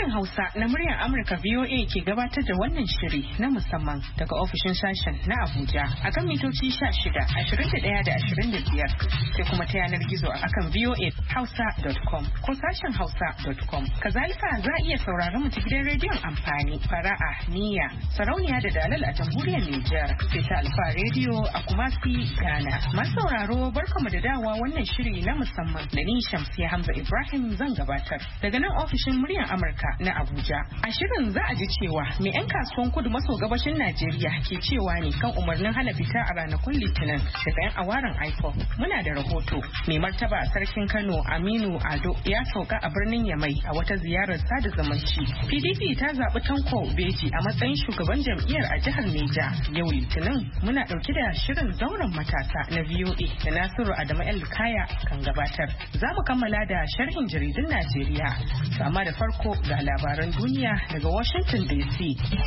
Sashen Hausa na muryar Amurka VOA ke gabatar da wannan shiri na musamman daga ofishin sashen na Abuja akan mitoci 16, 21 da 25 sai kuma ta yanar gizo akan voahausa.com ko sashen hausa.com. Kazalika za a iya sauraron mu ta gidan rediyon amfani fara'a, niyya, sarauniya da dalal a jamhuriyar Nijar sai ta Alfa rediyo a Kumasi, Ghana. Masu sauraro barkamu da dawa wannan shiri na musamman da ni Shamsiya Hamza Ibrahim zan gabatar daga nan ofishin muryar Amurka na Abuja. A shirin za a ji cewa mai 'yan kasuwan kudu maso gabashin Najeriya ke cewa ne kan umarnin hana fita a ranakun Litinin daga 'yan awaren IPOB. Muna da rahoto. Mai martaba a sarkin Kano Aminu Ado ya sauka a birnin Yamai a wata ziyarar sada zumunci. PDP ta zaɓi Tanko Beji a matsayin shugaban jam'iyyar a jihar Neja. Yau Litinin muna ɗauke da shirin zauren matasa na VOA da Nasiru Adamu El Kaya kan gabatar. Za mu kammala da sharhin jaridun Najeriya. Amma da farko ga labaran duniya daga Washington DC.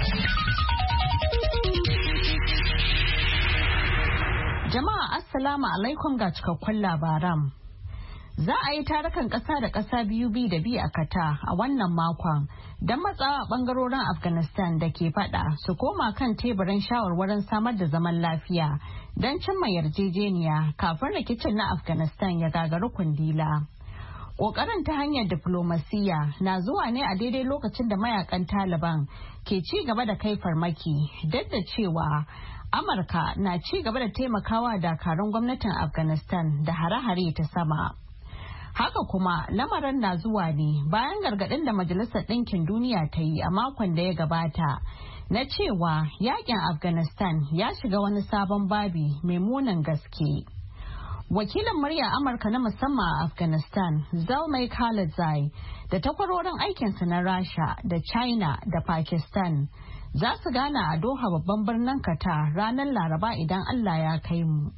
Jama'a Assalamu alaikum ga cikakkun labaran. Za a yi tarukan ƙasa da ƙasa biyu bi da bi a Kata a wannan makon don matsawa ɓangarorin Afghanistan da ke faɗa su koma kan teburin shawarwarin samar da zaman lafiya don cimma yarjejeniya kafin rikicin na Afghanistan ya gagari kundila. Ƙoƙarin ta hanyar diflomasiyya na zuwa ne a daidai lokacin da mayakan Taliban ke ci gaba da kai farmaki duk da cewa Amurka na ci gaba da taimakawa dakarun gwamnatin Afghanistan da hare-hare ta sama. Haka kuma lamarin na zuwa ne bayan gargaɗin da Majalisar Ɗinkin Duniya ta yi a makon da ya gabata na cewa yakin Afghanistan ya shiga wani sabon babi mai munin gaske. Wakilin murya Amurka na musamman a Afghanistan, Zalmay Khalilzai, da takwarorin aikinsa na Rasha da China da Pakistan za su gana a Doha babban birnin Qatar ranar Laraba idan Allah ya kai mu.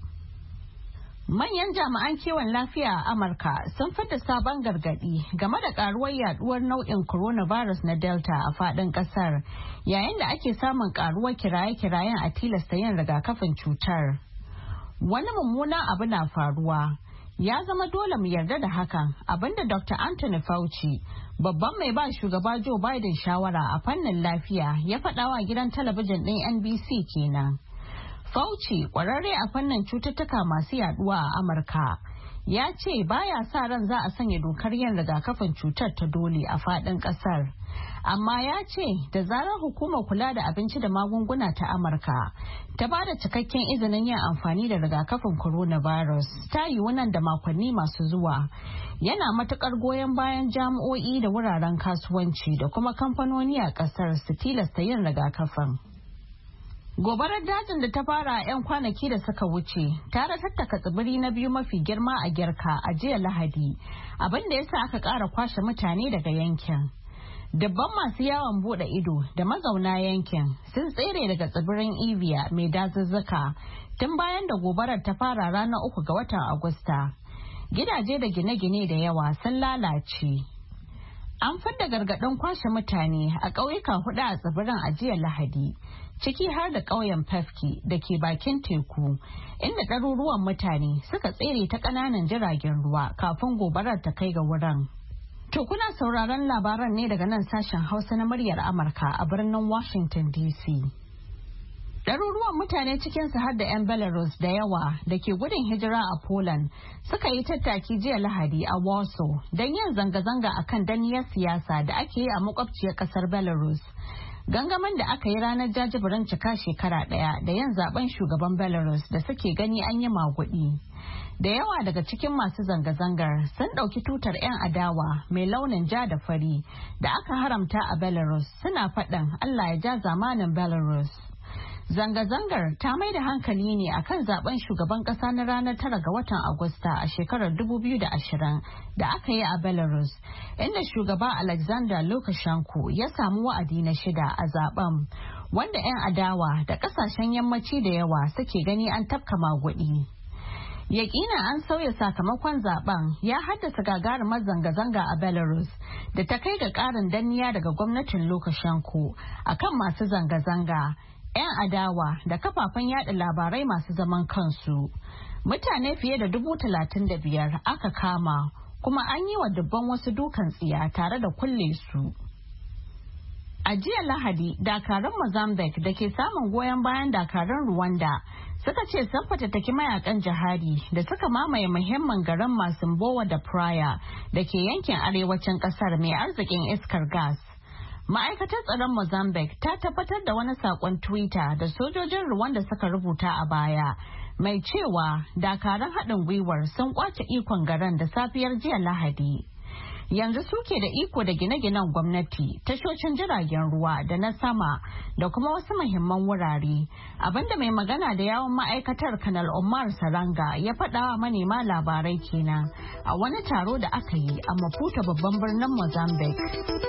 Manyan jami'an kiwon lafiya a Amurka sun fidda sabon gargadi game da karuwar yaduwar nau'in coronavirus na Delta a fadin kasar, yayin da ake samun karuwar kiraye-kirayen a tilasta yin rigakafin cutar. Wani mummunan abu na faruwa. Ya zama dole mu yarda da hakan, abinda Dr. Anthony Fauci, babban mai ba shugaba Joe Biden shawara a fannin lafiya, ya faɗawa gidan talabijin ɗin NBC kenan. Fauci, ƙwararre a fannin cututtuka masu yaduwa a Amurka, ya ce baya sa ran za a sanya dokar yin rigakafin cutar ta dole a faɗin ƙasar. Amma ya ce da zarar hukumar kula da abinci da magunguna ta Amurka ta ba da cikakken izinin yin amfani da rigakafin coronavirus ta yiwu nan da makonni masu zuwa, yana matukar goyon bayan jami'o'i da wuraren kasuwanci da kuma kamfanoni a kasar su tilasta yin rigakafin. Gobarar dajin da ta fara a 'yan kwanaki da suka wuce ta ratattaka tsibiri na biyu mafi girma a Girka a jiya Lahadi, abin da yasa aka ƙara kwashe mutane daga yankin. Dabban masu yawon bude ido da mazauna yankin sun tsere daga tsibirin Evia mai dazuzzuka tun bayan da gobarar ta fara ranar 3 ga watan Agusta. Gidaje da gine-gine da yawa sun lalace. An fidda gargaɗin kwashe mutane a ƙauyuka 4 a tsibirin a jiya Lahadi, ciki har da ƙauyen Pefki da ke bakin teku, inda ɗaruruwan mutane suka tsere ta ƙananan jiragen ruwa kafin gobarar ta kai ga wurin. To kuna sauraron labaran ne daga nan sashen Hausa na muryar Amurka a birnin Washington DC. Ɗaruruwan mutane cikinsu har da 'yan Belarus da yawa da ke gudun hijira a Poland suka yi tattaki jiya Lahadi a Warsaw don yin zanga-zanga a kan daniyar siyasa da ake yi a makwabciyar ƙasar Belarus. Gangamin da aka yi ranar jajibirin cika shekara ɗaya da yin zaben shugaban Belarus da suke gani an yi maguɗi. Da yawa daga cikin masu zanga-zangar sun ɗauki tutar 'yan adawa mai launin ja da fari da aka haramta a Belarus suna faɗin Allah ya ja zamanin Belarus. Zanga-zangar ta mai da hankali ne akan zaben shugaban ƙasa na ranar 9 ga watan Agusta a shekarar 2020 da aka yi a Belarus, inda shugaba Alexander Lukashenko ya samu wa'adi na 6 a zaben, wanda 'yan adawa da ƙasashen yammaci da yawa suke gani an tafka maguɗi. Yakina an sauya sakamakon zaben ya haddasa gagarumar zanga-zanga a Belarus da ta kai ga ƙarin danniya daga gwamnatin Lukashenko akan masu zanga-zanga, 'yan adawa da kafafen yada labarai masu zaman kansu. Mutane fiye da 35,000 aka kama, kuma an yi wa dubban wasu dukan tsiya tare da kulle su. A jiya Lahadi, dakarun Mozambique da ke samun goyon bayan dakarun Rwanda suka ce sun fatattaki mayakan jihadi da suka mamaye muhimmin garin Masimbowa da Praia da ke yankin arewacin kasar mai arzikin iskar gas. Ma'aikatar tsaron Mozambique ta tabbatar da wani saƙon Twitter da sojojin Rwanda suka rubuta a baya mai cewa dakarun haɗin gwiwar sun kwace ikon garin da safiyar jiya Lahadi. Yanzu suke da iko da gine-ginen gwamnati, tashoshin jiragen ruwa da na sama da kuma wasu muhimman wurare. Abinda mai magana da yawon ma'aikatar Kanal Umar Saranga ya faɗa wa manema labarai kenan a wani taro da aka yi a Maputo babban birnin Mozambique.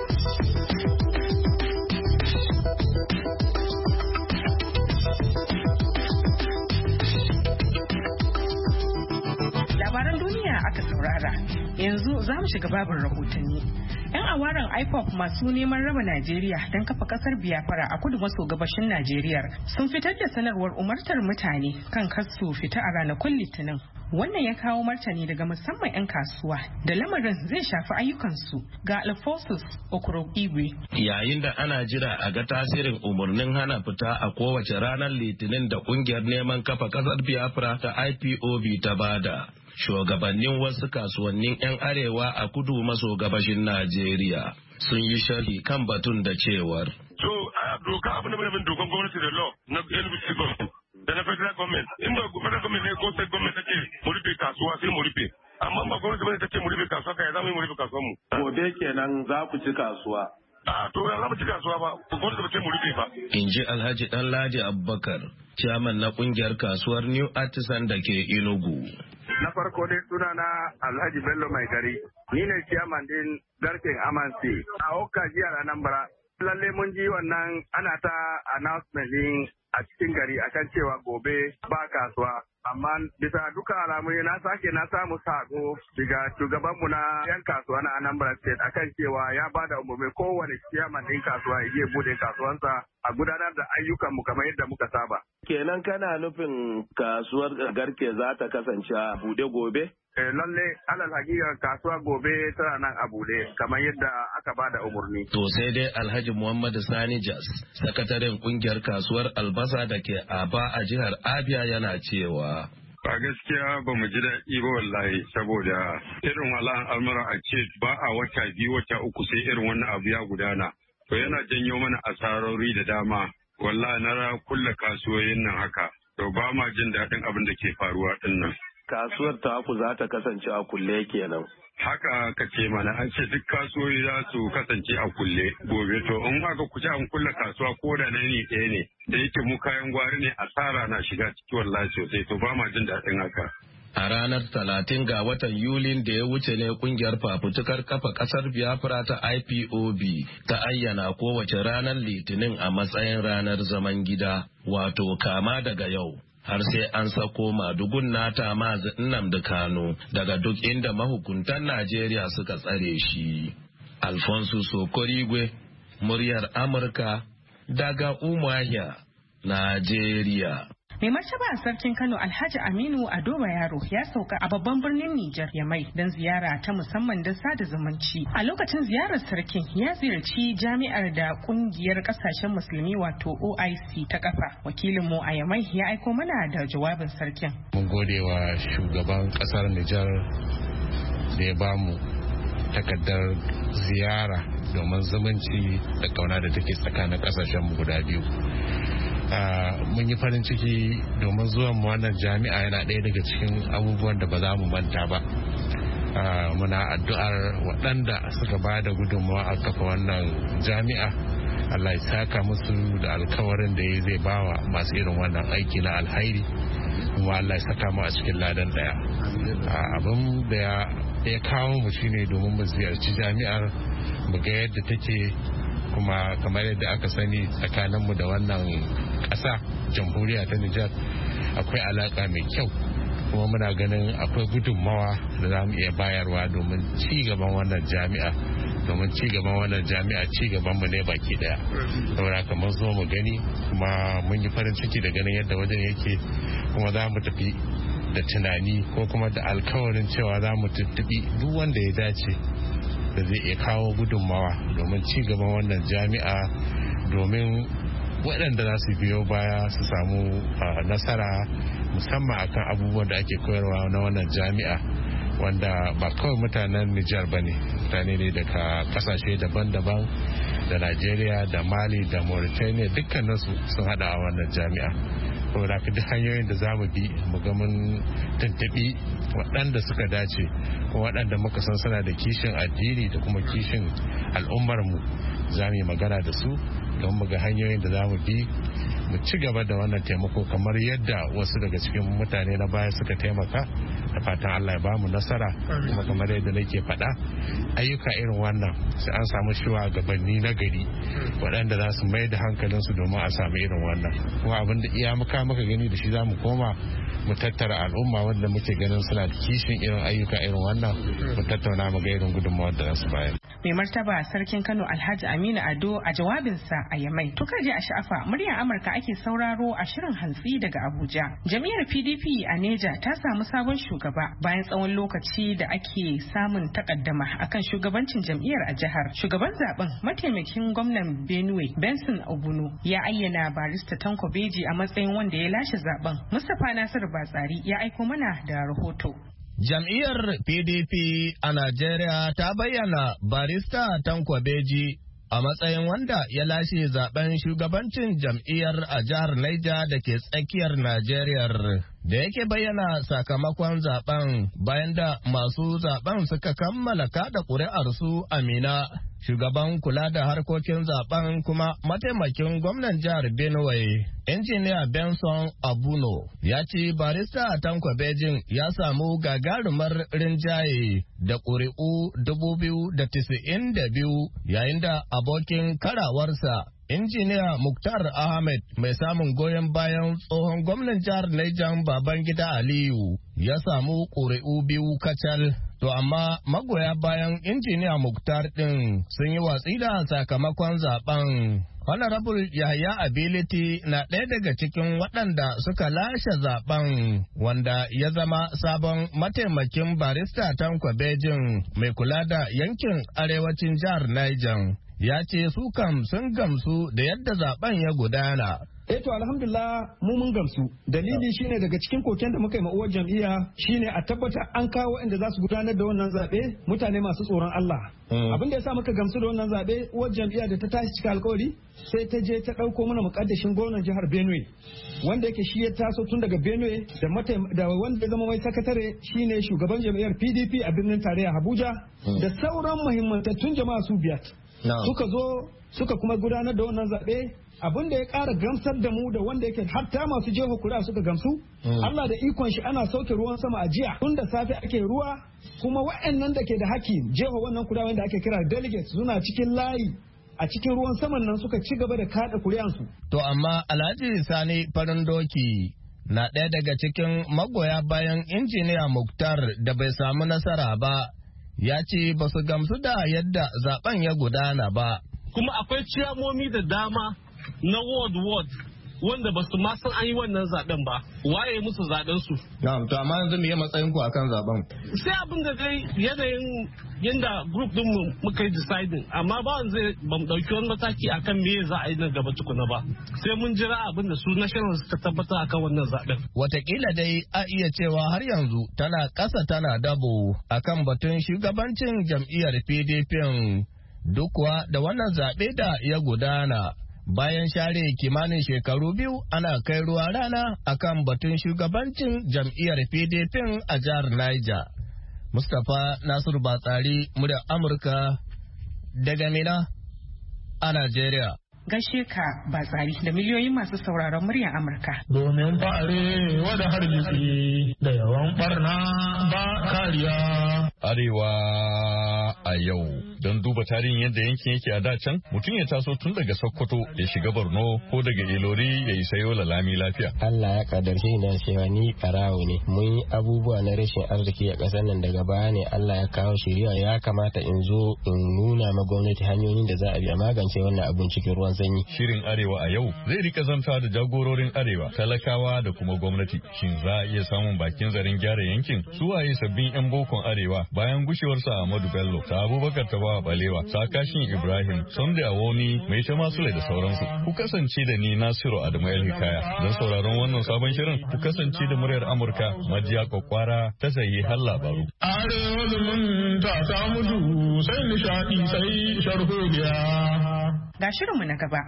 Labaran duniya aka saurara. Yanzu za mu shiga babin rahotanni. 'Yan awaren IPOB masu neman raba Najeriya don kafa kasar Biafra a kudu maso gabashin Najeriya sun fitar da sanarwar umartar mutane kan kasu fita a ranakun Litinin. Wannan ya kawo martani daga musamman 'yan kasuwa da lamarin zai shafi ayyukansu ga Alphonsus Okoro Igwe. Yayin da ana jira a ga tasirin umarnin hana fita a kowace ranar Litinin da kungiyar neman kafa kasar Biafra ta IPOB ta bada. Shugabannin wasu kasuwannin 'yan arewa a kudu maso gabashin Najeriya sun yi sharhi kan batun da cewar. So, doka abin da bin dokan gwamnati da law na NBC government da na federal government. In ba federal government ne ko state government take mu rufe kasuwa sai mu rufe. Amma ba gwamnati bane take mu rufe kasuwa kai za mu yi mu rufe kasuwar mu. Gobe kenan za ku ci kasuwa. To ya za mu ci kasuwa ba, gwamnati ba ce mu rufe ba. In ji Alhaji Danladi Abubakar, chairman na kungiyar kasuwar New Artisan da ke Enugu. Na farko dai suna na Alhaji Bello Mai Gari, ni ne ciyaman din garken Amansi a Okka jihar Anambra. Lalle mun ji wannan ana ta announcement din a cikin gari akan cewa gobe ba kasuwa. Amma bisa duka alamu na samu sako daga shugabanmu na yan kasuwa na Anambra State akan cewa ya bada umarni kowane ciyaman din kasuwa ya je bude kasuwansa a gudanar da ayyukanmu kamar yadda muka saba. Kenan kana nufin kasuwar garke za ta kasance a bude gobe? Lalle alal hakika kasuwa gobe tana nan a bude kamar yadda aka bada umarni. To sai dai Alhaji Muhammadu Sani Jas, sakataren kungiyar kasuwar albasa da ke Aba a jihar Abia yana cewa. Ba gaskiya ba mu ji daɗi ba wallahi saboda irin wala'an al'amura a ce ba a wata biyu wata uku sai irin wannan abu ya gudana. To yana janyo mana asarori da dama. Wallahi na kulle kasuwoyin nan haka. To ba ma jin daɗin abin da ke faruwa ɗin nan. Kasuwar taku za ta kasance a kulle kenan. Haka ka ce mana an ce duk kasuwoyi za su kasance a kulle gobe to in aka kuce an kulle kasuwa ko da nan ne ɗaya ne da yake mu kayan gwari ne asara na shiga ciki wallahi sosai to ba ma jin daɗin haka. A ranar 30 ga watan Yulin da ya wuce ne kungiyar fafutukar kafa kasar Biafra ta IPOB ta ayyana kowace ranar Litinin a matsayin ranar zaman gida wato kama daga yau. Har sai an sako madugun nata Mazi Nnamdi Kanu daga duk inda mahukuntan Najeriya suka tsare shi. Alfonso Sokorigwe, muryar Amurka, daga Umuahia, Najeriya. Mai martaba a sarkin Kano Alhaji Aminu Ado Bayero ya sauka a babban birnin Nijar Yamai don ziyara ta musamman don sada zumunci. A lokacin ziyarar sarkin ya ziyarci jami'ar da kungiyar kasashen musulmi wato OIC ta kafa. Wakilinmu a Yamai ya aiko mana da jawabin sarkin. Mun gode wa shugaban kasar Nijar da ya bamu takardar ziyara domin zumunci da kauna da take tsakanin kasashen mu guda biyu. Mun yi farin ciki domin zuwan mu wannan jami'a yana ɗaya daga cikin abubuwan da ba za mu manta ba. Muna addu'ar waɗanda suka ba da gudunmawa a kafa wannan jami'a Allah ya saka musu da alkawarin da zai bawa masu irin wannan aiki na alhairi kuma Allah ya saka mu a cikin ladan ɗaya. Abin da ya kawo mu shine domin mu ziyarci jami'ar mu ga yadda take kuma kamar yadda aka sani tsakaninmu da wannan ƙasa jamhuriya ta Nijar akwai alaƙa mai kyau kuma muna ganin akwai gudunmawa da za mu iya bayarwa domin ci gaban wannan jami'a ci gaban mu ne baki daya saboda kamar zo mu gani kuma mun yi farin ciki da ganin yadda wajen yake kuma za mu tafi da tunani ko kuma da alkawarin cewa za mu tuttubi duk wanda ya dace da zai iya kawo gudunmawa domin ci gaban wannan jami'a, domin waɗanda za su biyo baya su samu nasara musamman akan abubuwan da ake koyarwa na wannan jami'a, wanda ba kawai mutanen Nijar ba ne, mutane ne daga kasashe daban-daban da Najeriya da Mali da Mauritania, dukkaninsu sun hada a wannan jami'a. saboda duk hanyoyin da za mu bi mu ga mun tuntuɓi waɗanda suka dace, waɗanda muka san suna da kishin addini da kuma kishin al'ummarmu, za mu yi magana da su don mu ga hanyoyin da za mu bi mu ci gaba da wannan taimako kamar yadda wasu daga cikin mutane na baya suka taimaka. Da fatan Allah ya ba mu nasara, kuma kamar yadda nake faɗa, ayyuka irin wannan sai an samu shugabanni na gari waɗanda za su mai da hankalinsu domin a samu irin wannan. Kuma abin da iya muka gani da shi za mu koma mu tattara al'umma wanda muke ganin suna da kishin irin ayyuka irin wannan, mu tattauna mu ga irin gudunmawar da za su bayar. Mai martaba sarkin Kano Alhaji Aminu Ado a jawabinsa a Yamai. To kaje a sha'afa, muryar Amurka ake sauraro a shirin hantsi daga Abuja. Jam'iyyar PDP a Neja ta samu sabon shugaba bayan tsawon lokaci da ake samun takaddama akan shugabancin jam'iyyar a jihar. Shugaban zaben mataimakin gwamnan Benue Benson Obuno ya ayyana barista Tanko Beji a matsayin wanda ya lashe zaben. Mustapha Nasiru Batsari ya aiko mana da rahoto. Jam'iyyar PDP a Najeriya ta bayyana barista Tanko Beji a matsayin wanda ya lashe zaben shugabancin jam'iyyar a jihar Niger da ke tsakiyar Najeriya. Da yake bayyana sakamakon zaben bayan da masu zaben suka kammala kada ƙuri'arsu a Mina. Shugaban kula da harkokin zaben kuma mataimakin gwamnan jihar Benue, injiniya Benson Abuno, ya ce barista Tanko Bejin ya samu gagarumar rinjaye da ƙuri'u 2,092 yayin da abokin karawarsa injiniya Muktar Ahmed mai samun goyon bayan tsohon gwamnan jihar Niger Babangida Aliyu ya samu ƙuri'u 2 kacal. To amma magoya bayan injiniya Muktar ɗin sun yi watsi da sakamakon zaben. Honorable Yahaya Ability na ɗaya daga cikin waɗanda suka lashe zaben, wanda ya zama sabon mataimakin barista Tanko Bejin mai kula da yankin arewacin jihar Niger. Ya ce su kam sun gamsu da yadda zaben ya gudana. To alhamdulillah mu mun gamsu. Dalili shine daga cikin koken da muka yi ma'uwar jam'iyya shine a tabbatar an kawo inda za su gudanar da wannan zaɓe mutane masu tsoron Allah. Abin da ya sa muka gamsu da wannan zaɓe, uwar jam'iyya da ta tashi cika alkawari sai ta je ta ɗauko mana muƙaddashin gwamnan jihar Benue, wanda yake shi ya taso tun daga Benue da wanda ya zama mai sakatare shine shugaban jam'iyyar PDP a birnin tarayya Abuja da sauran muhimmantattun jama'a su biyar. Suka zo suka kuma gudanar da wannan zaɓe. Abin da ya ƙara gamsar da mu da wanda yake hatta masu jeho kuri'a suka gamsu. Allah da ikon shi ana sauke ruwan sama a jiya tun da safe ake ruwa, kuma wa'annan da ke da haki jeho wannan kuri'a wanda ake kira delegates suna cikin layi a cikin ruwan saman nan suka ci gaba da kada kuri'ansu. To amma Alhaji Sani Farin Doki na ɗaya daga cikin magoya bayan injiniya Muktar da bai samu nasara ba, ya ce ba su gamsu da yadda zaben ya gudana ba. Kuma akwai ciyamomi da dama na ward wanda ba su ma san an yi wannan zaben ba, waye musu zaben su. Na'am, to amma yanzu me ya matsayin ku akan zaben? Sai abin da dai yanayin yanda group din mu muka yi deciding, amma ba wanda ba mu dauki wani mataki akan me za a yi nan gaba tukuna ba. Sai mun jira abin da su national suka tabbatar akan wannan zaben. Watakila dai a iya cewa har yanzu tana ƙasa tana dabo akan batun shugabancin jam'iyyar PDP duk kuwa da wannan zaɓe da ya gudana. Bayan share kimanin shekaru 2 ana kai ruwa rana akan batun shugabancin jam'iyyar PDP a jihar Niger. Mustapha Nasiru Batsari, muryar Amurka daga Mina a Najeriya. Gaishe ka Batsari da miliyoyin masu sauraron muryar Amurka. Domin fa'are wada hargitsi da yawan barna ba kariya. Arewa a yau. Don duba tarihin yadda yankin yake a da can, mutum ya taso tun daga Sokoto ya shiga Borno ko daga Ilori ya isa Yola lami lafiya. Allah ya kadarce na cewa ni farawo ne. Mun yi abubuwa na rashin arziki a ƙasar nan, daga baya ne Allah ya kawo shari'a. Ya kamata in zo in nuna ma gwamnati hanyoyin da za a bi a magance wannan abun cikin ruwan ruwan sanyi. Shirin Arewa a yau zai rika zanta da jagororin Arewa, talakawa da kuma gwamnati. Shin za a iya samun bakin zarin gyara yankin? Su waye sabbin 'yan bokon Arewa bayan gushewarsa Ahmadu Bello, sa Abubakar Tafawa Balewa, sa Kashin Ibrahim, Sunday Awoni, Mai Tama Sule da sauransu. Ku kasance da ni Nasiru Adamu El Hikaya. Don sauraron wannan sabon shirin, ku kasance da muryar Amurka Majiya Kwakwara ta sayi har labaru. Arewa zumunta ta mutu sai nishaɗi sai sharholiya. Ga shirinmu na gaba.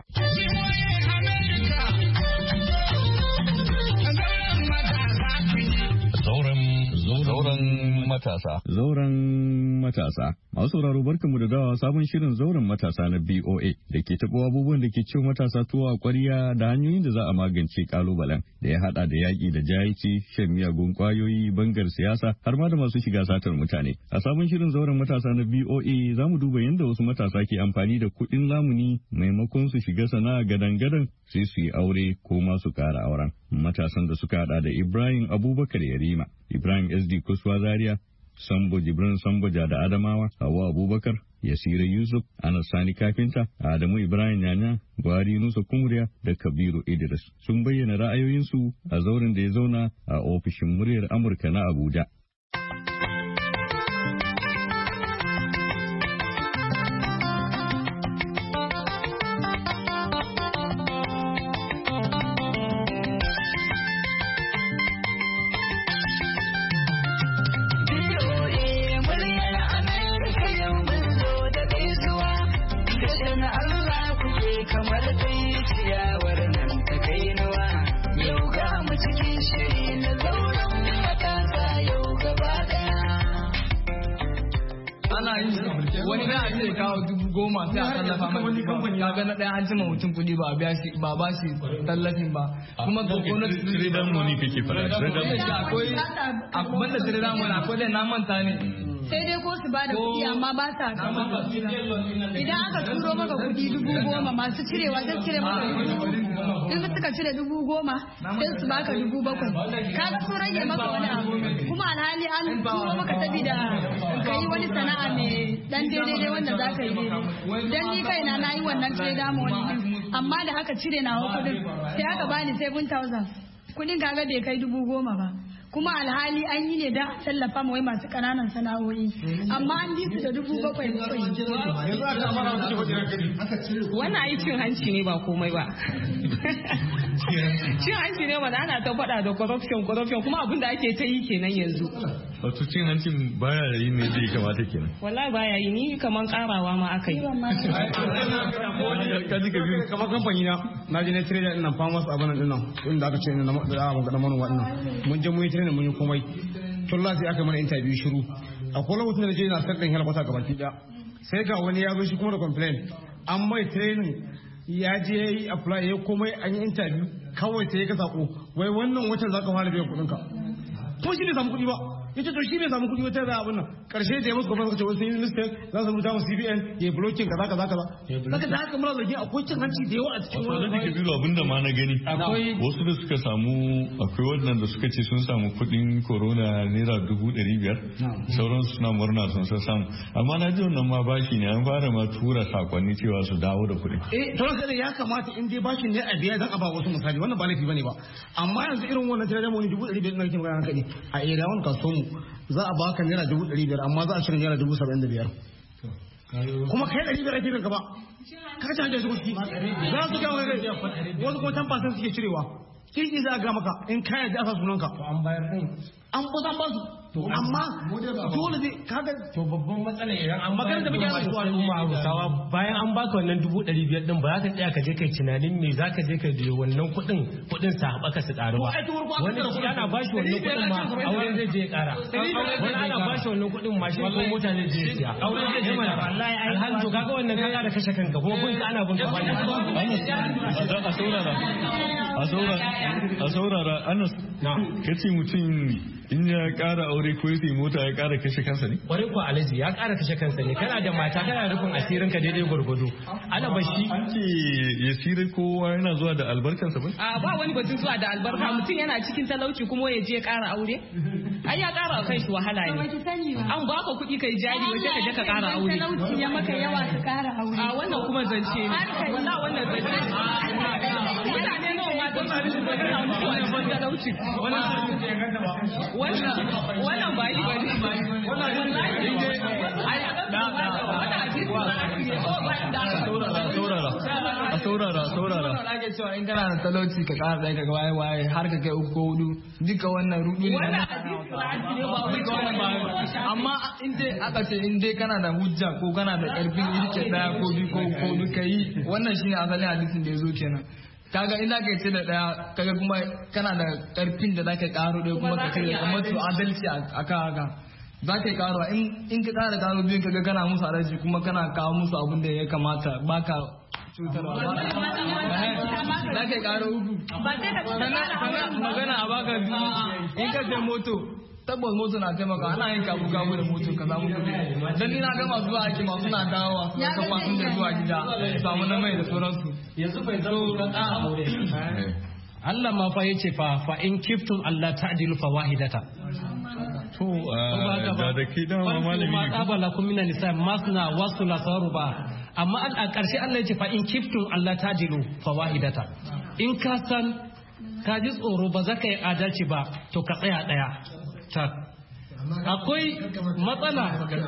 Zauren matasa. Masu sauraro barkanmu da dawa sabon shirin zauren matasa na BOA da ke taɓa abubuwan da ke cewa matasa tuwa a ƙwarya da hanyoyin da za a magance kalubalen da ya haɗa da yaƙi da jahilci, shan miyagun ƙwayoyi, bangar siyasa har ma da masu shiga satar mutane. A sabon shirin zauren matasa na BOA za mu duba yadda wasu matasa ke amfani da kuɗin lamuni maimakon su shiga sana'a gadan-gadan sai su yi aure ko ma su ƙara auren. Matasan da suka haɗa da Ibrahim Abubakar Yarima, Ibrahim SD Kuswa Zaria, Sambo Jibrin Samboja da Adamawa, Hawa Abubakar, Yasira Yusuf, Anas Sani Kafinta, Adamu Ibrahim Yanya, Gwari Nusa Kumriya da Kabiru Idris sun bayyana ra'ayoyinsu a zauren da ya zauna a ofishin muryar Amurka na Abuja. wani na ce kawo 10,000 sai a tallafa mai ka ga na ɗaya an cima mutum kuɗi ba ba shi tallafin ba kuma gwamnati trader money kake fara akwai banda trader money akwai da na manta ne sai dai ko su ba da kuɗi amma ba sa idan aka turo maka kuɗi 10,000 masu cirewa sai cire maka 10,000 in suka cire 10,000 sai su baka 7,000 ka ga sun rage maka wani abu kuma alhali an turo maka sabida ka yi wani sana'a mai dan daidai wanda za ka yi daidai dan ni kaina na yi wannan trader money amma da aka cire nawa kuɗin sai aka bani 7,000 kuɗin kaga bai kai 10,000 ba kuma alhali an yi ne da tallafa ma wai masu kananan sana'o'i amma an bi su da 7,000 wannan ai cin hanci ne ba komai ba cin hanci ne wanda ana ta faɗa da corruption kuma abin da ake ta yi kenan yanzu wato cin hancin baya yi ne zai kamata kenan wallahi baya yi ni kaman karawa ma aka yi kaji ka biyu kamar kamfani na je na trader din nan farmers abin nan dinnan inda aka ce na manoma dinnan mun je mun yi training mun yi komai tun sai aka mana interview shiru akwai lokacin da je na sarkin helkwata gabaki daya sai ga wani ya zo shi kuma da complain an mai training ya je ya yi apply ya komai an yi interview kawai sai ya ka sako wai wannan watan zaka fara biyan kuɗin ka to shi bai samu kuɗi ba yace to shi bai samu kuɗi wata da abin nan karshe da ya musu gwamnati ce wasu yin mistake za su rubuta mu CBN ya blocking kaza saka da haka muna zargin akwai cin hanci da yawa a cikin wannan da ke biyu abinda ma na gani wasu da suka samu akwai waɗanda suka ce sun samu kuɗin corona naira 500,000 sauransu suna murna sun samu amma na ji wannan ma bashi ne an fara ma tura sakonni cewa su dawo da kuɗi to haka ya kamata in dai bashin ne a biya dan a ba wasu misali wannan ba laifi bane ba amma yanzu irin wannan tare da mu 500,000 na kin magana hankali a area one kaso mu za a baka naira 500,000 amma za a shirin naira 75,000 kuma kai 500 ake gaba ka ci hanyar shigo ciki za su kawo rai wasu kuma 10% suke cirewa kirki za a ga maka in kayan da aka sunanka an bayar din an kusa ba su amma dole zai kaga to babban matsala idan an magana da muke yi al'umma Hausawa bayan an baka wannan 500,000 din ba za ka tsaya ka je kai tunanin me za ka je ka je wannan kuɗin sa haɓaka su ƙaru ba wani shi ana ba shi wannan kuɗin ma auren zai je ya ƙara wani ana ba shi wannan kuɗin ma shi ko mota zai je ya siya auren zai je ya ƙara wallahi alhamdu to kaga wannan ka ƙara kashe kanka kuma kun ka ana bin ka a saurara Anas kace mutum in ya ƙara aure ko ya mota ya ƙara kashe kansa ne? Kwarai ko Alhaji ya ƙara kashe kansa ne, kana da mata kana rufin asirin ka daidai gwargwado. Ana bashi. An ce ya sire kowa yana zuwa da albarkansa ba? A ba wani batun zuwa da albarka, mutum yana cikin talauci kuma ya je ƙara aure? Ai ya ƙara kai shi wahala ne. An ba ka kuɗi kai jari wace ka je ka ƙara aure. Talauci ya maka yawa ka ƙara aure. A wannan kuma zance ne. Wallahi wannan zance ne. Mutane nawa ma don ba rishin da kana mutuwa cikin talauci. Wannan ba yi ba ne. A saurara. Ake cewa in kana da talauci ka ƙara ɗaya ka waye har ka kai 3 ko 4 duka wannan rudu ne. Amma in dai aka ce in dai kana da hujja ko kana da ƙarfin rike ɗaya ko 2 ko 4 ka yi wannan shine asalin hadisin da ya zo kenan. Kaga in zaka ce da daya kaga kuma kana da karfin da zaka karo da kuma ka ce kamar to adalci aka haka zaka yi karuwa in ka tsara karo biyun kaga kana musu adalci kuma kana kawo musu abin da ya kamata baka cutarwa zaka yi karo 3 magana a baka 2 in ka ce moto tabbas moto na taimaka ana yin kabu da moto ka samu kuɗi dan ni na ga masu zuwa ake masu na dawowa ka fasin da zuwa gida samu na mai da sauransu yanzu bai zo Allah ma fa yace fa in kiftum Allah ta'dilu fa wahidata to da ke da malami ma qabala kum min nisa masna wasula saruba amma a ƙarshe Allah yace fa in kiftum Allah ta'dilu fa wahidata in ka san ka ji tsoro ba za ka yi adalci ba to ka tsaya daya akwai matsala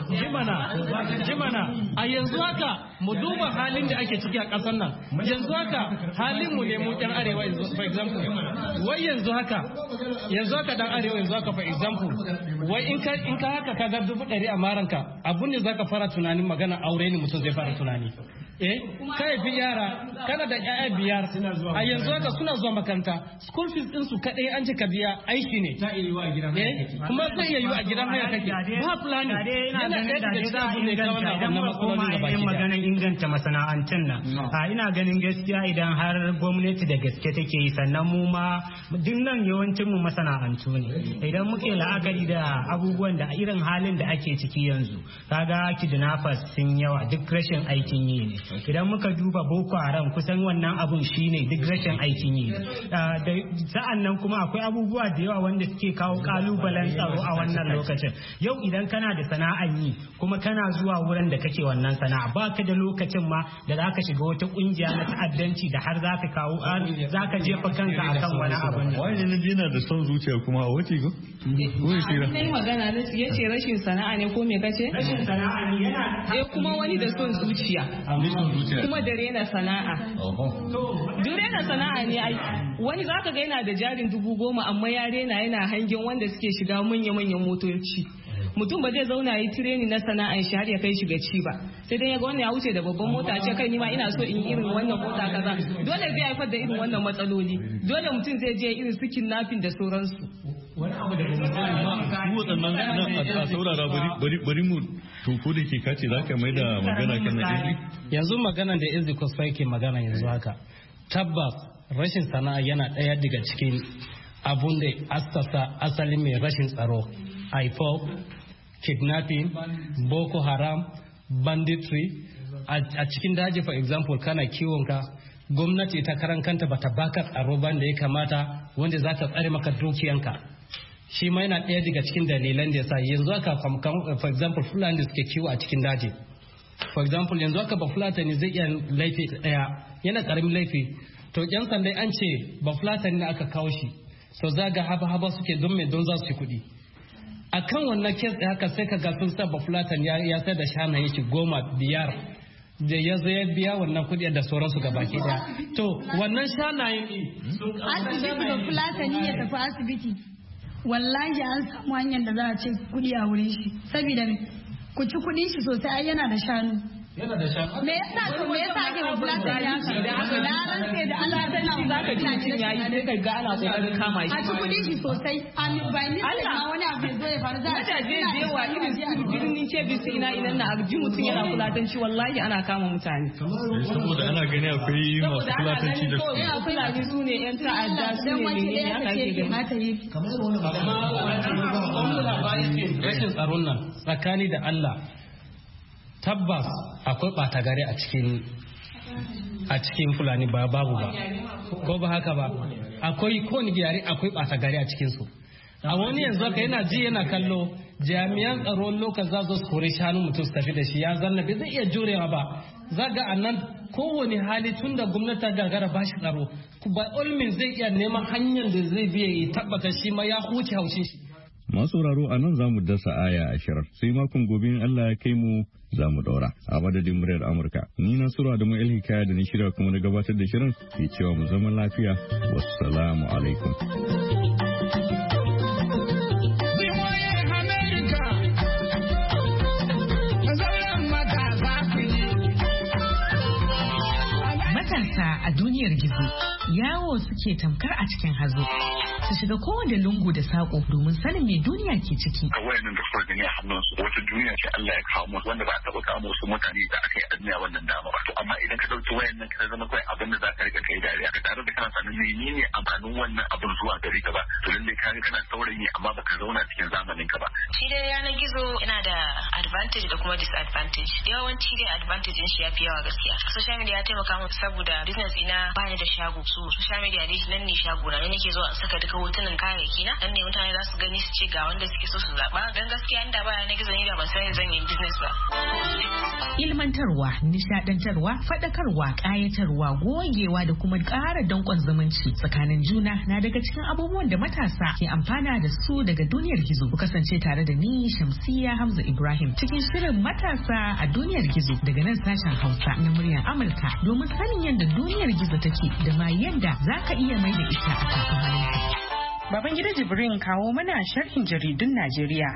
jimana a yanzu haka mu duba halin da ake ciki a ƙasar nan yanzu haka halin mu ne mu ɗan arewa for example wai yanzu haka dan arewa yanzu haka for example wai in ka haka ka ga 100 a maranka abun ne zaka fara tunanin magana aure ne mutum zai fara tunani kai fi yara kana da ƴaƴa 5 a yanzu haka suna zuwa makaranta school fees din su kadai an ka biya aiki ne ta iya yiwa a gidan haya kuma sai iya yiwa a gidan haya kake ba plan yana da cikin abun ne ka wannan matsalolin gaba ki maganar inganta masana'antun nan ina ganin gaskiya idan har gwamnati da gaske take yi sannan mu ma duk nan yawancin mu masana'antu ne idan muke la'akari da abubuwan da irin halin da ake ciki yanzu kaga kidnappers sun yawa duk rashin aikin yi ne idan muka duba Boko Haram kusan wannan abun shine duk rashin aikin yi sa'an nan kuma akwai abubuwa da yawa wanda suke kawo kalubalen tsaro a wannan lokacin yau idan kana da sana'an yi kuma kana zuwa wurin da kake wannan sana'a baka da lokacin ma da zaka shiga wata kungiya na ta'addanci da har zaka kawo zaka jefa kanka akan wani abu ne wani ne yana da son zuciya kuma a wace go ko ya tsira sai magana ne yace rashin sana'a ne ko me kace rashin sana'a ne yana kuma wani da son zuciya kuma da rena sana'a duk rena sana'a ne ai wani zaka ga yana da jarin 10,000 amma ya rena yana hangen wanda suke shiga manya-manyan motoci mutum ba zai zauna yi tireni na sana'an shi har ya kai shi ga ci ba sai dai ya ga wannan ya wuce da babban mota ce kai ni ma ina so in irin wannan mota kaza dole zai haifar da irin wannan matsaloli dole mutum zai je irin su kidnapping da sauransu wani abu da waɗannan a saurara bari mu to da ke kace za ka mai da magana kan na yanzu magana da Izzy Kusfa yake magana yanzu haka tabbas rashin sana'a yana ɗaya daga cikin abun da assasa asalin mai rashin tsaro IPOB kidnapping Boko Haram banditry a cikin daji for example kana kiwonka gwamnati ta karan kanta bata baka tsaro ban da ya kamata wanda za ta tsare maka dukiyanka shi ma yana ɗaya daga cikin dalilan da yasa yanzu aka for example fulani suke kiwo a cikin daji for example yanzu aka ba fulatani zai iya laifi ɗaya yana ƙaramin laifi to yan sandai an ce ba fulatani da aka kawo shi so zaga haba suke don me don za su ci kuɗi akan wannan kes da haka sai ka ga sun sa ba fulatan ya sai da shanaye shi 10 5 da ya zo ya biya wannan kuɗi da sauransu ga baki daya to wannan shanaye asibiti da fulatani ya tafi asibiti wallahi an samu hanyar da za a ce kuɗi a wurin shi saboda ku ci kuɗin shi sosai ai yana da shanu Me yasa ake bulatar da haka? Da haka na rantse da Allah ta ci zaka ci mutum yayi sai ka ga ana kokarin kama shi. A ci kudi shi sosai. Bai ni ma wani abu zai fara za. Mata je wa irin su birnin ce bisi ina na ji mutum yana fulatanci wallahi ana kama mutane. Saboda ana gani akwai masu fulatanci da su. Yana fulani su ne yan ta'adda su ne haka ake gani. Rashin tsaron nan tsakani da Allah tabbas akwai ɓata gari a cikin fulani ba babu ba ko ba haka ba akwai kowane yare akwai ɓata gari a cikinsu a wani yanzu haka yana ji yana kallo jami'an tsaro lokacin za su kore shanu mutum su tafi da shi ya zanna bai zai iya jurewa ba zaga a nan kowane hali tun da gwamnati gagara ba shi tsaro ba olmin zai iya neman hanyar da zai biya ya tabbata shi ma ya huce haushin shi. Masu sauraro a nan za mu dasa aya 20 sai makon gobe in Allah ya kai mu za mu daura a madadin muryar Amurka. Ni na sura da mu Hikaya da ni shirya kuma na gabatar da shirin ke cewa mu zama lafiya. Wassalamu alaikum. Matasa a duniyar gizo yawo suke tamkar a cikin hazo. Su shiga kowane lungu da sako domin sanin me duniya ke ciki. A wayannan da suka gani a hannunsu wata duniya ce Allah ya kawo musu wanda ba a taɓa kawo musu mutane da aka yi a duniya wannan dama ba. To amma idan ka ɗauki wayannan ka zama kawai abin da za ka rika kai dariya ka tare da kana sanin menene amfanin wannan abin zuwa gare ka ba. To lalle ka ga kana saurayi amma baka zauna cikin zamanin ka ba. Shi dai yanar gizo yana da advantage da kuma disadvantage. Yawanci dai advantage din shi ya fi yawa gaskiya. Social media ya taimaka mu saboda business ina bani da shago. So social media dai nan ne shago na nake zuwa saka duka hotunan kayayyaki na dan ne mutane za su gani su ce ga wanda suke so su zaba dan gaskiya inda baya na gizo ni da ban san zan yi business ba. Ilmantarwa, nishadantarwa, fadakarwa, kayatarwa, gogewa da kuma ƙara dankon zumunci tsakanin juna na daga cikin abubuwan da matasa ke amfana da su daga duniyar gizo. Ku kasance tare da ni Shamsiyya Hamza Ibrahim cikin shirin matasa a duniyar gizo daga nan sashen Hausa na muryar Amurka domin sanin yadda duniyar gizo take da ma yadda zaka iya mai da ita a cikin hannunka. Babangida Jibrin kawo mana sharhin jaridun Najeriya.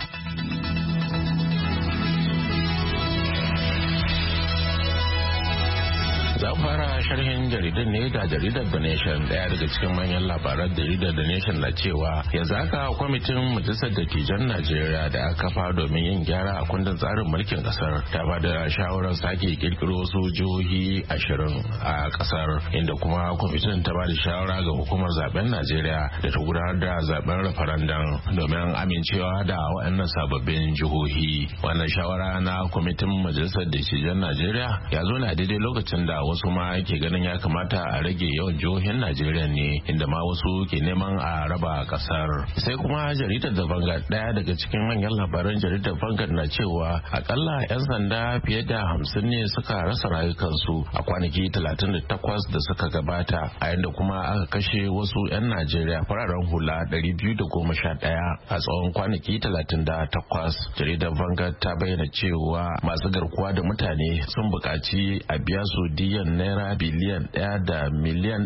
Zan fara sharhin jaridun ne da jaridar The Nation. Daya daga cikin manyan labaran jaridar The Nation na cewa yanzu haka kwamitin majalisar dattijan Najeriya da aka kafa domin yin gyara a kundin tsarin mulkin kasar ta ba da shawarar sake kirkiro wasu jihohi 20 a kasar, inda kuma kwamitin ta ba da shawara ga hukumar zaben Najeriya da ta gudanar da zaben referendum domin amincewa da waɗannan sababbin jihohi. Wannan shawara na kwamitin majalisar dattijan Najeriya ya zo na daidai lokacin da wasu ma ke ganin ya kamata a rage yawan jihohin Najeriya ne, inda ma wasu ke neman a raba kasar. Sai kuma jaridar da Vanguard, daya daga cikin manyan labaran jaridar Vanguard na cewa akalla 'yan sanda fiye da 50 ne suka rasa rayukansu a kwanaki 38 da suka gabata, a yanda kuma aka kashe wasu 'yan Najeriya fararen hula 211 a tsawon kwanaki 38. Jaridar Vanguard ta bayyana cewa masu garkuwa da mutane sun buƙaci a biya su diyan naira biliyan 1 da miliyan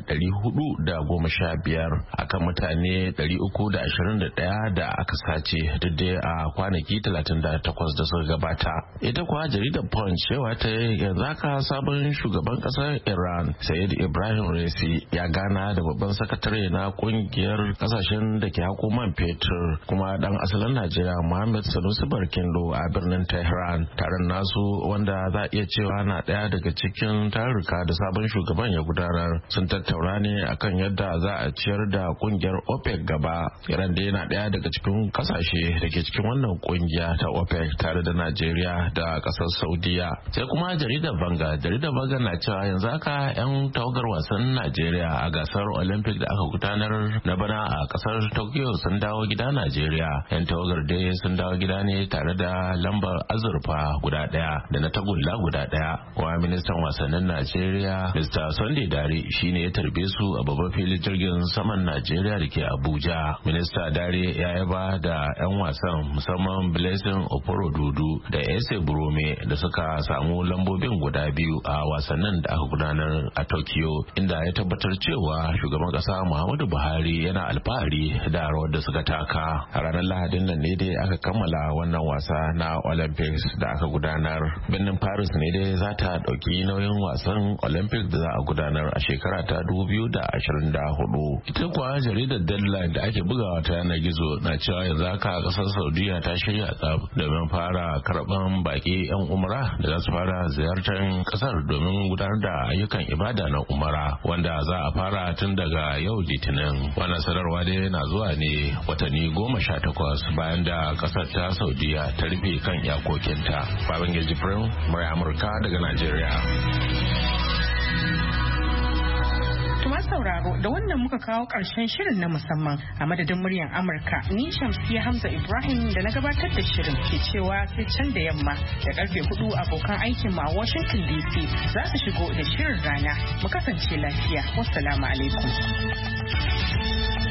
415 akan mutane 321 da aka sace duk a kwanaki 38 da suka gabata. Ita kuwa jaridar Punch cewa ta yanzu haka sabon shugaban kasar Iran Sayyid Ibrahim Raisi ya gana da babban sakatare na kungiyar kasashen da ke hako man fetur kuma dan asalin Najeriya Muhammad Sanusi Barkindo a birnin Tehran. Taron nasu wanda za a iya cewa na daya daga cikin tarurruka da sabon shugaban ya gudanar sun tattauna ne akan yadda za a ciyar da kungiyar OPEC gaba. Iran da yana daya daga cikin kasashe da ke cikin wannan kungiya ta OPEC tare da Najeriya da kasar Saudiya. Sai kuma jaridar Vanguard na cewa yanzu haka 'yan tawagar wasan Najeriya a gasar Olympic da aka gudanar na bana a kasar Tokyo sun dawo gida Najeriya. 'Yan tawagar dai sun dawo gida ne tare da lambar azurfa guda daya da na tagulla guda daya. Kuma ministan wasannin Najeriya Najeriya Mr. Sunday Dare shine ya tarbe su a babban filin jirgin saman Najeriya da ke Abuja. Minista Dare ya yaba da 'yan wasan musamman Blessing Oporodudu da Ese Burome da suka samu lambobin guda biyu a wasannin da aka gudanar a Tokyo, inda ya tabbatar cewa shugaban kasa Muhammadu Buhari yana alfahari da rawar da suka taka. A ranar Lahadin nan ne dai aka kammala wannan wasa na Olympics da aka gudanar. Birnin Paris ne dai za ta dauki nauyin wasan Olympics da za a gudanar a shekara ta 2024. Ita kuwa jaridar Deadline da ake bugawa ta yanar gizo na cewa yanzu haka kasar Saudiya ta shirya tsab domin fara karban baki 'yan umra da za su fara ziyartar kasar domin gudanar da ayyukan ibada na umara, wanda za a fara tun daga yau Litinin. Wannan sanarwa dai na zuwa ne watanni 18 bayan da kasar ta Saudiya ta rufe kan iyakokinta. Babangiji Prim, murai Amurka daga Najeriya. Tuma sauraro da wannan muka kawo ƙarshen shirin na musamman a madadin muryar Amurka, ni Shamsiyya Hamza Ibrahim da na gabatar da shirin ke cewa sai can da yamma da karfe 4 abokan aikin mu a Washington DC za su shigo da shirin rana. Mu kasance lafiya. Wassalamu alaikum.